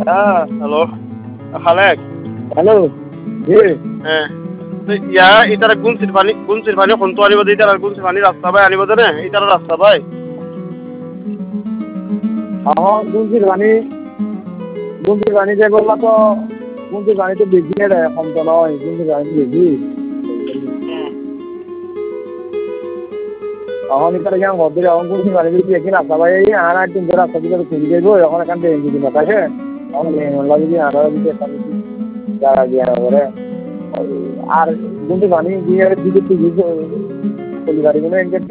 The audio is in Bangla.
হ্যালো খালেক হ্যালো জি হ্যাঁ ইতারা গুনসির পানি কোন তো আনিব ইতারা গুনসির পানি রাস্তা ভাই আনিব দে ইতারা রাস্তা ভাই এখন গুঞ্জির পানি যে বললা তো গুঞ্জির পানি তো বেশি রে কম তো নয় গুঞ্জির পানি বেশি এখন ইতারা কেমন ভদ্র এখন গুঞ্জির পানি যদি একই রাস্তা ভাই আর একদিন ধরে রাস্তা দিকে খুঁজে যাইব এখন এখান থেকে যদি না থাকে এখন যদি আর যদি একটা জায়গা দিয়ে করে আর গুঞ্জির পানি দিয়ে দিকে চলি পারিব না